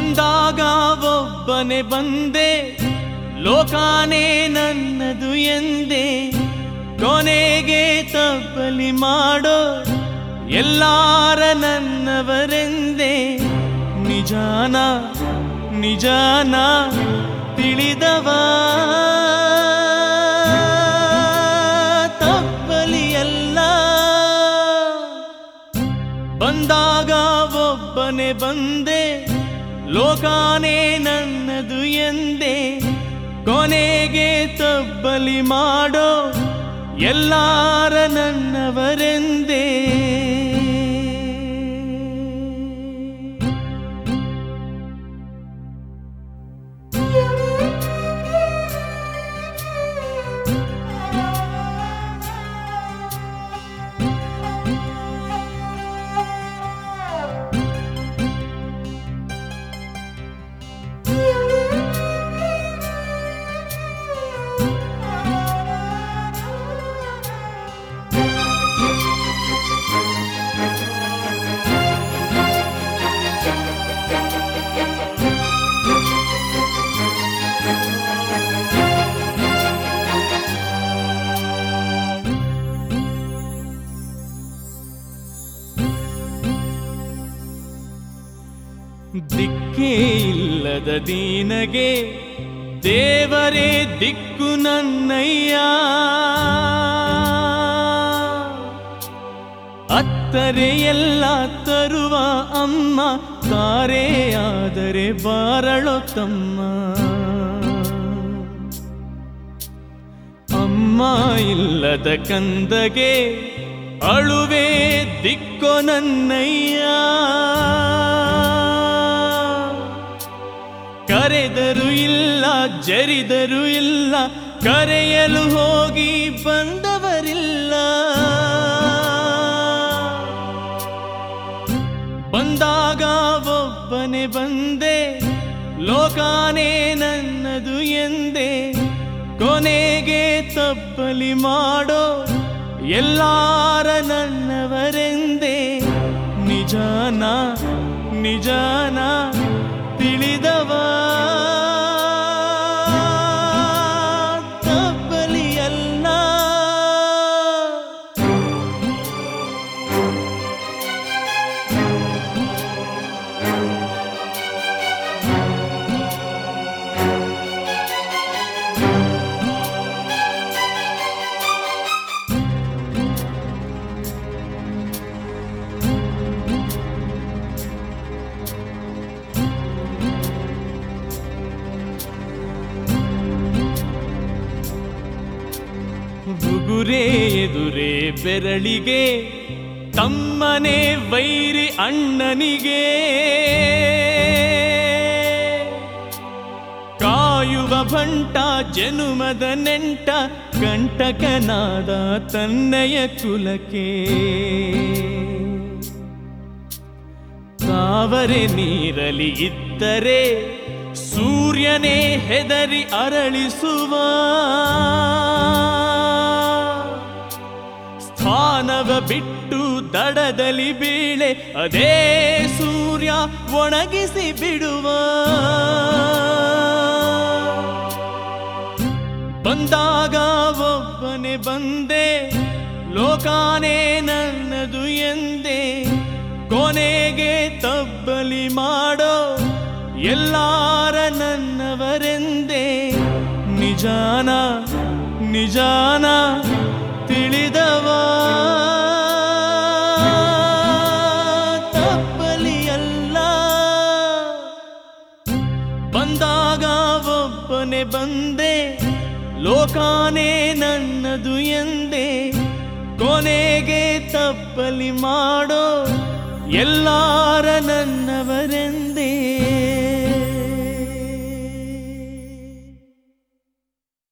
ಬಂದಾಗ ಒಬ್ಬನೇ ಬಂದೆ, ಲೋಕಾನೇ ನನ್ನದು ಎಂದೆ. ಕೊನೆಗೆ ತಬ್ಬಲಿ ಮಾಡೋ ಎಲ್ಲಾರ ನನ್ನವರೆಂದೆ. ನಿಜಾನ ನಿಜಾನ ತಿಳಿದವ ತಬ್ಬಲಿಯಲ್ಲ. ಬಂದಾಗ ಒಬ್ಬನೇ ಬಂದೆ, ಲೋಕಾನೇ ನನ್ನದು ಎಂದೆ. ಕೊನೆಗೆ ತಬ್ಬಲಿ ಮಾಡೋ ಎಲ್ಲಾರ ನನ್ನವರೆಂದೇ. ದಿಕ್ಕೇ ಇಲ್ಲದ ದೀನಗೆ ದೇವರೇ ದಿಕ್ಕು ನನ್ನಯ್ಯ. ಅತ್ತರೆ ಎಲ್ಲ ತರುವ ಅಮ್ಮ, ತಾರೆಯಾದರೆ ಬಾರಳೋ ತಮ್ಮ. ಅಮ್ಮ ಇಲ್ಲದ ಕಂದಗೆ ಅಳುವೆ ದಿಕ್ಕೋ ನನ್ನಯ್ಯ. ಕರೆದರು ಇಲ್ಲ ಜರಿದರು ಇಲ್ಲ, ಕರೆಯಲು ಹೋಗಿ ಬಂದವರಿಲ್ಲ. ಬಂದಾಗ ಒಬ್ಬನೇ ಬಂದೆ, ಲೋಕಾನೇ ನನ್ನದು ಎಂದೆ. ಕೊನೆಗೆ ತಬ್ಬಲಿ ಮಾಡೋ ಎಲ್ಲಾರ ನನ್ನವರೆಂದೆ. ನಿಜಾನ ನಿಜಾನ ತಿಳಿದವ ತಬ್ಬಲಿಯಲ್ಲ. ಉಗುರೇ ಎದುರೇ ಬೆರಳಿಗೆ, ತಮ್ಮನೇ ವೈರಿ ಅಣ್ಣನಿಗೆ. ಕಾಯುವ ಭಂಟ ಜನುಮದ ನೆಂಟ, ಕಂಟಕನಾದ ತನ್ನಯ ಕುಲಕ್ಕೆ. ತಾವರೆ ನೀರಲಿ ಇದ್ದರೆ ಸೂರ್ಯನೇ ಹೆದರಿ ಅರಳಿಸುವ. ಸ್ಥಾನವ ಬಿಟ್ಟು ದಡದಲ್ಲಿ ಬೀಳೆ, ಅದೇ ಸೂರ್ಯ ಒಣಗಿಸಿ ಬಿಡುವ. ಬಂದಾಗ ಒಬ್ಬನೇ ಬಂದೆ, ಲೋಕಾನೇ ನನ್ನದು ಎಂದೆ. ಕೊನೆಗೆ ತಬ್ಬಲಿ ಮಾಡೋ ಎಲ್ಲಾರ ನನ್ನವರೆಂದೆ. ನಿಜಾನ ನಿಜಾನ ತಿಳಿದವ ತಬ್ಬಲಿಯಲ್ಲ. ಬಂದಾಗ ಒಬ್ಬನೇ ಬಂದೆ, ಲೋಕಾನೇ ನನ್ನದು ಎಂದೆ. ಕೊನೆಗೆ ತಬ್ಬಲಿ ಮಾಡೋ ಎಲ್ಲಾರ ನನ್ನವರೆಂದೆ.